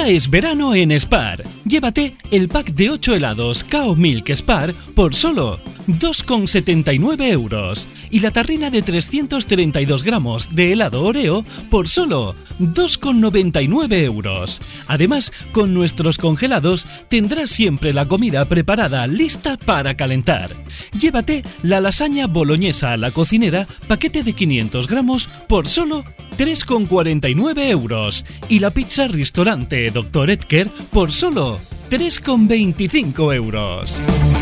Ya es verano en Spar. Llévate el pack de 8 helados Cao Milk Spar por solo 2,79 € y la tarrina de 332 gramos de helado Oreo por solo 2,99 €. Además, con nuestros congelados tendrás siempre la comida preparada lista para calentar. Llévate la lasaña boloñesa a la cocinera, paquete de 500 gramos por solo 3,49 € y la pizza restaurante Dr. Edgar por solo 3,25 €.